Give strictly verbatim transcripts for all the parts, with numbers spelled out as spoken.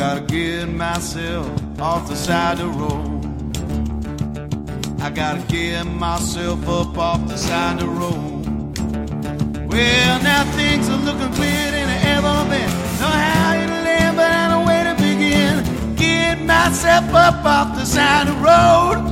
gotta get myself off the side of the road. I gotta get myself up off the side of the road. Well, now things are looking clearer than they ever been. Know how to live, but I know where to begin. Get myself up off the side of the road.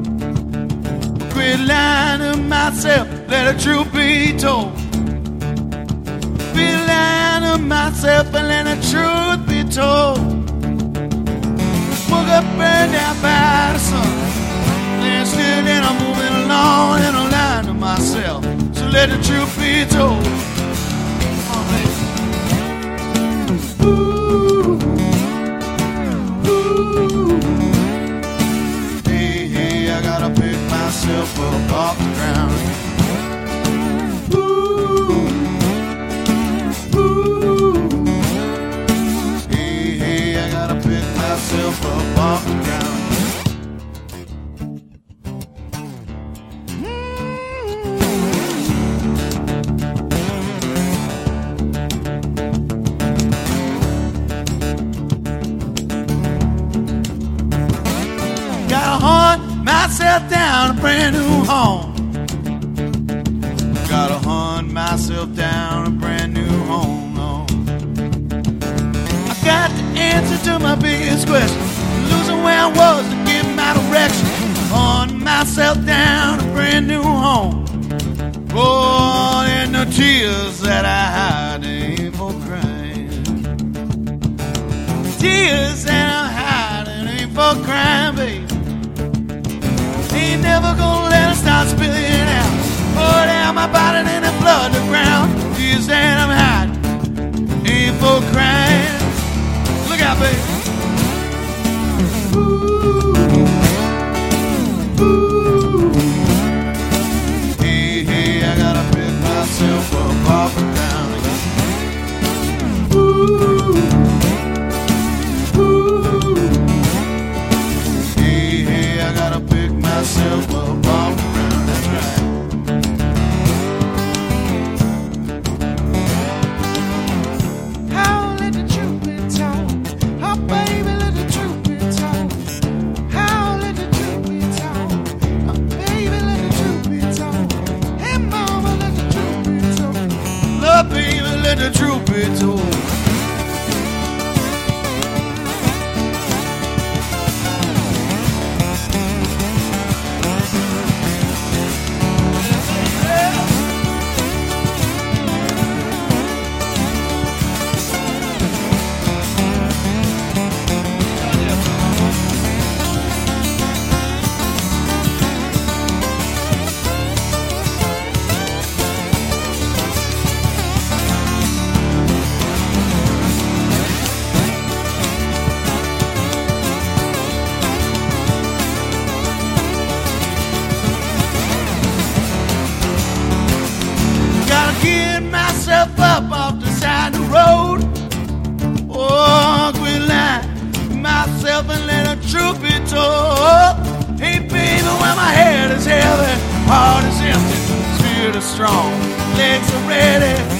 Quit lying to myself, let the truth be told. Quit lying to myself and let the truth be told. Woke up burned down by the sun. Then still then I'm moving along and I'm lying to myself. So let the truth be told. Come on, baby. Ooh, ooh. Hey, hey, I gotta pick myself up off the ground. Ooh, ooh. Hey, hey, I gotta pick myself up off the ground. Gotta hunt myself down a brand new home. Gotta hunt myself down a brand new home. Oh. I got the answer to my biggest question. Losing where I was to get my direction. Hunt myself down a brand new home. Oh, and the tears that I hide ain't for crying. Tears that I'm hiding ain't for crying, baby. Ain't never gonna let it start spilling out. Pour down my body and the blood the ground. Tears that I'm hiding ain't for crying. Look out, baby. Ooh, ooh. Hey, hey, I gotta pick myself up off the ground again. Ooh, ooh. Hey, hey, I gotta pick myself up off the ground. That's right. How let the truth be told? Oh, baby, let the truth be told. How let the truth be told? Oh, baby, let the truth be told. Hey, mama, let the truth be told. Love, baby, let the truth be told. Get myself up off the side of the road. Oh, quit lying to myself and let the truth be told. Hey, baby, when my head is heavy, heart is empty, spirit is strong, legs are ready.